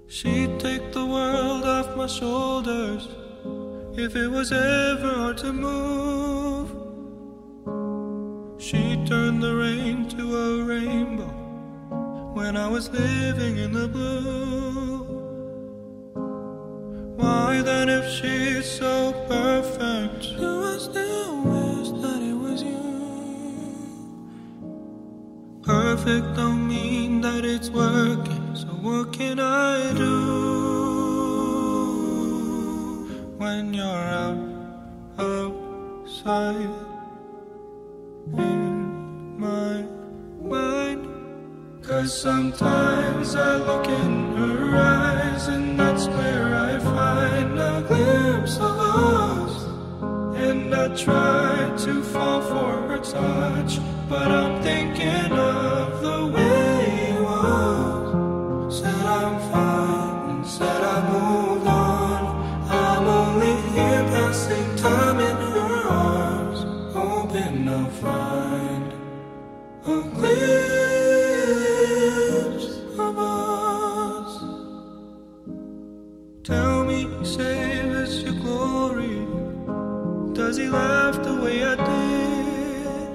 She'd take the world off my shoulders if it was ever hard to move. She'd turn the rain to a rainbow when I was living in the blue. Why then, if she's so perfect, do I still wish that it was you? Perfect don't mean that it's working, so what can I do when you're outside in my mind? 'Cause sometimes I look in her eyes, and that's where I find a glimpse of us. And I try to fall for her touch, but I'm thinking of the way he was. Said I'm fine and said I moved on. I'm only here passing time in her arms, hoping I'll find a glimpse of us. Tell me, save us your glory. Does he laugh the way I did?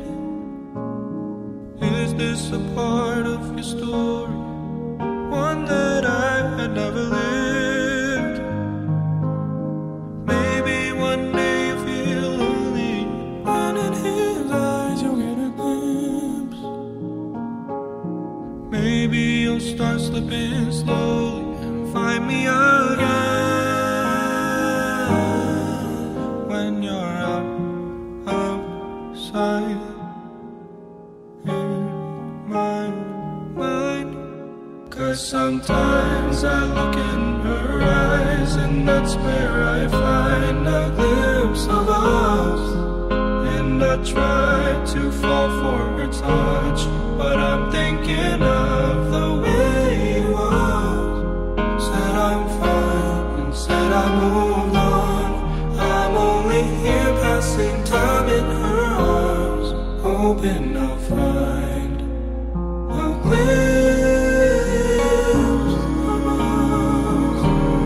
Is this a part of your story, one that I had never lived? Maybe one day you feel lonely, and in his eyes you'll get a glimpse. Maybe you'll start slipping slowly and find me again when you're outside in my mind. 'Cause sometimes I look in her eyes, and that's where I find a glimpse of us. And I try to fall for her touch, but I'm thinking of the way he was. Said I'm fine and said I moved on. I'm only here passing time in her arms, hoping I'll find a glimpse of us.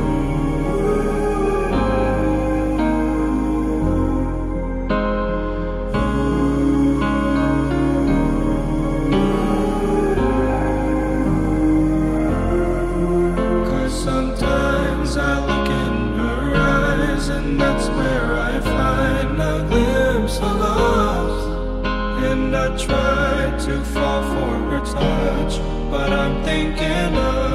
'Cause sometimes I look in her eyes, and that's where I find a glimpse of us. And I try to fall for her touch, but I'm thinking of